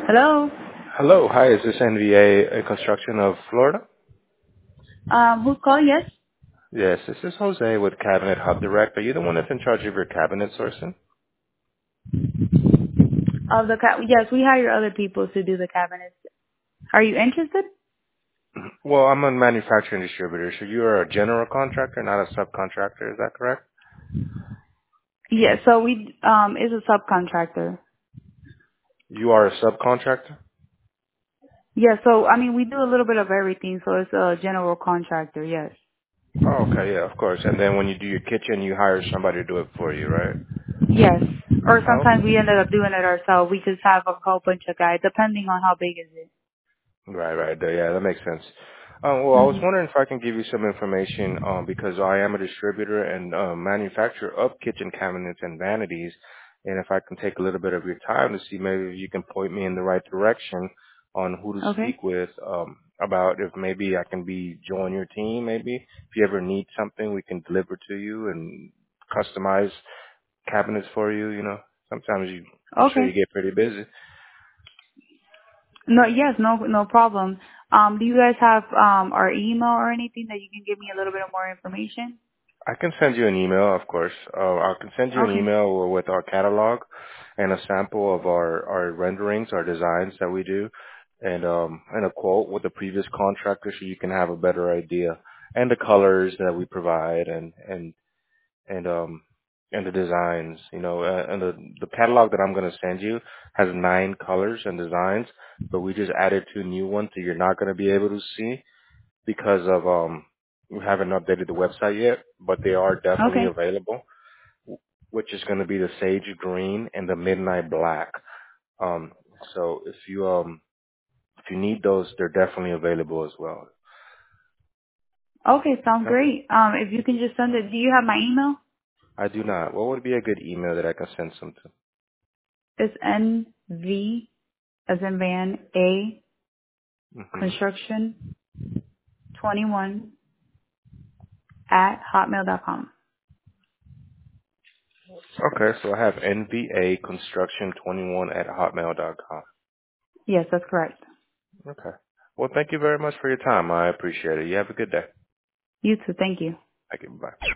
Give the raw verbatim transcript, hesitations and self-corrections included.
Hello. Hello. Hi, is this N V A Construction of Florida? Um, who's calling? Yes. Yes, this is Jose with Cabinet Hub Direct. Are you the one that's in charge of your cabinet sourcing? Of the ca- yes, we hire other people to do the cabinets. Are you interested? Well, I'm a manufacturing distributor, so you are a general contractor, not a subcontractor. Is that correct? Yes. So we um is a subcontractor. You are a subcontractor? Yes. So I mean, we do a little bit of everything. So it's a general contractor. Yes. Oh, okay, yeah, of course. And then when you do your kitchen, you hire somebody to do it for you, right? Yes. Or Oh, sometimes we ended up doing it ourselves. We just have a whole bunch of guys, depending on how big is it. right, right. Yeah, that makes sense. Um, well, I was Mhm. wondering if I can give you some information um, because I am a distributor and um, manufacturer of kitchen cabinets and vanities, and if I can take a little bit of your time to see maybe if you can point me in the right direction on who to Okay. speak with um, about if maybe I can be join your team. Maybe if you ever need something, we can deliver to you and customize cabinets for you. You know, sometimes you, I'm sure you Okay. get pretty busy. No. Yes. No. No problem. Um, do you guys have um our email or anything that you can give me a little bit more information? I can send you an email, of course. Uh, I can send you an Okay. email with our catalog and a sample of our, our renderings, our designs that we do, and um and a quote with the previous contractor so you can have a better idea, and the colors that we provide, and and and um and the designs. You know, uh, and the the catalog that I'm going to send you has nine colors and designs, but we just added two new ones that you're not going to be able to see because of um we haven't updated the website yet, but they are definitely Okay. available, which is going to be the sage green and the midnight black. Um, so if you um if you need those, they're definitely available as well. Okay, sounds Okay. great. Um, if you can just send it, do you have my email? I do not. What would be a good email that I can send some to? It's nv as in van a hmm construction twenty one at hotmail dot com. Okay, so I have N V A construction twenty-one at hotmail dot com. Yes, that's correct. Okay. Well, thank you very much for your time. I appreciate it. You have a good day. You too. Thank you. Thank you. Bye.